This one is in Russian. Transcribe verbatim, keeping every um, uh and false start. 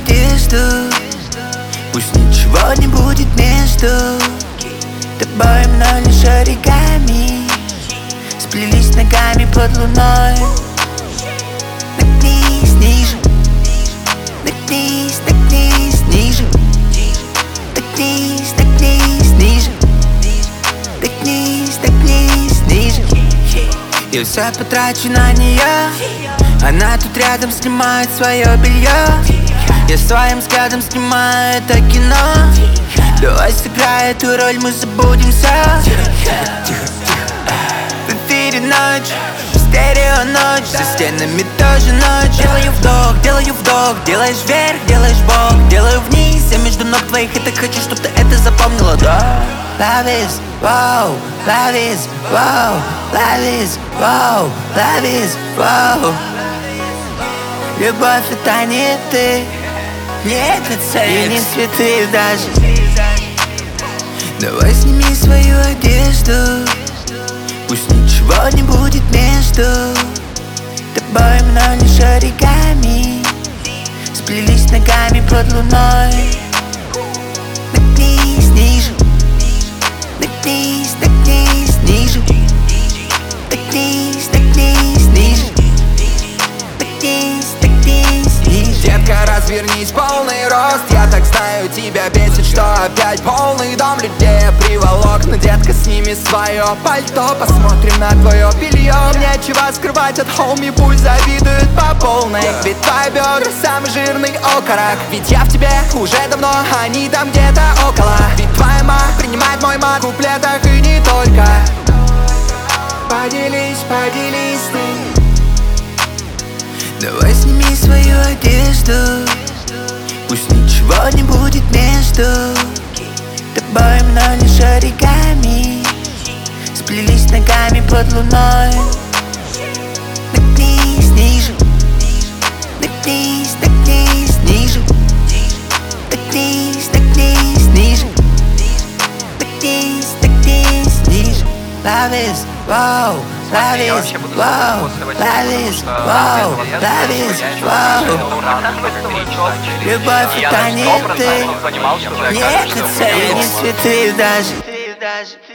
одежду. Пусть ничего не будет между тобой и мной, лишь оригами. Сплелись ногами под луной. Нагнись ниже, нагнись, нагнись ниже, нагнись, нагнись ниже, нагнись, нагнись ниже. Я все потрачу на нее, она тут рядом снимает свое белье. Я своим взглядом снимаю это кино. Давай сыграй эту роль, мы забудем все. Тихо, тихо, тихо. В эфире ночь, стерео ночь, за стенами тоже ночь. Делаю вдох, делаю вдох, делаешь вверх, делаешь бок, делаю вниз, я между ног твоих, и так хочу, чтоб ты это запомнила, да. Love is, wow, love is, wow, love is, wow, love is, wow. Любовь это не ты, не это цель, не цветы даже. Давай сними свою одежду, пусть ничего не будет между тобой и мной, лишь оригами. Сплелись ногами под луной. Нагнись ниже, нагнись, нагнись ниже, нагнись, нагнись ниже, нагнись, нагнись ниже. Детка, развернись, полный рост. Я так знаю, тебя бесит, что опять полный дом людей приволок. Но, детка, сними свое пальто, посмотрим на твое белье. Нечего скрывать от хоуми, пусть завидуют по полной. Ведь твои бедра самый жирный окорок. Ведь я в тебе уже давно, они там где-то около. Ведь твоя мать принимает мой мат в куплетах и не только. Поделись, поделись ты. Давай сними свою одежду, пусть ничего не будет между тобой и мной, лишь оригами. Сплелись ногами под луной. Нагнись ниже, нагнись, нагнись ниже, нагнись, нагнись ниже, нагнись, нагнись ниже. Love is, wow, love is, wow, love is, wow, love is, wow. Любовь это не ты, не это цель, не цветы даже.